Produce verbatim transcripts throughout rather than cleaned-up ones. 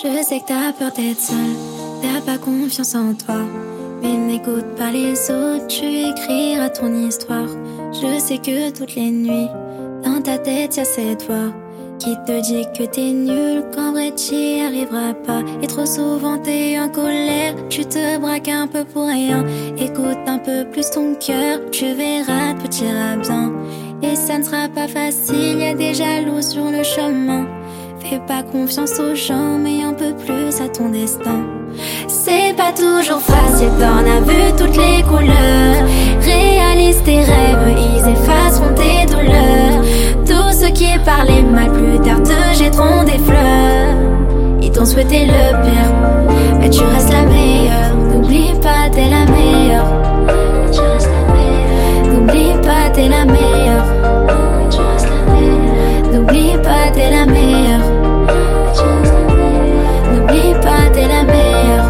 Je sais que t'as peur d'être seule, t'as pas confiance en toi. Mais n'écoute pas les autres, tu écriras ton histoire. Je sais que toutes les nuits, dans ta tête y'a cette voix qui te dit que t'es nul, qu'en vrai t'y arriveras pas. Et trop souvent t'es en colère, tu te braques un peu pour rien. Écoute un peu plus ton cœur, tu verras, tout ira bien. Et ça ne sera pas facile, y'a des jaloux sur le chemin. Fais pas confiance aux gens, mais un peu plus à ton destin. C'est pas toujours facile, t'en as vu toutes les couleurs. Réalise tes rêves, ils effaceront tes douleurs. Tous ceux qui parlaient mal plus tard te jetteront des fleurs. Ils t'ont souhaité le pire, mais tu restes la meilleure. N'oublie pas, t'es la meilleure. Tu restes la meilleure. N'oublie pas, t'es la meilleure. Tu restes la meilleure. N'oublie pas, t'es la meilleure. Tu restes la meilleure. N'oublie pas, t'es la meilleure.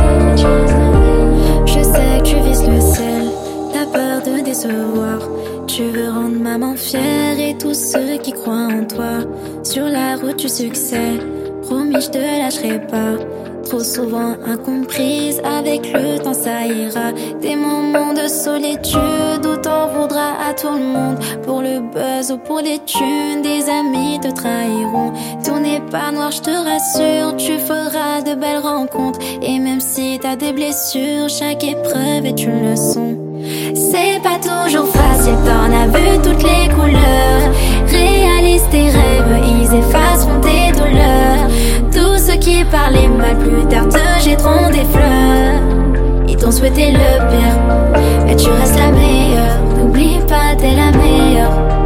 Je sais que tu vises le ciel, t'as peur de décevoir. Tu veux rendre maman fière et tous ceux qui croient en toi. Sur la route du succès, promis je te lâcherai pas. Trop souvent incomprise, avec le temps ça ira. Des moments de solitude où t'en voudras à tout le monde. Pour le buzz ou pour les thunes, des amis te trahiront. Tout n'est pas noir, je te rassure, tu feras de belles rencontres. Et même si t'as des blessures, chaque épreuve est une leçon. C'est pas toujours facile, t'en as vu toutes les couleurs. Réalise tes rêves, ils effaceront tes douleurs. Tous ceux qui parlaient mal plus tard te jetteront des fleurs. Ils t'ont souhaité le pire, mais tu restes la meilleure. N'oublie pas, t'es la meilleure.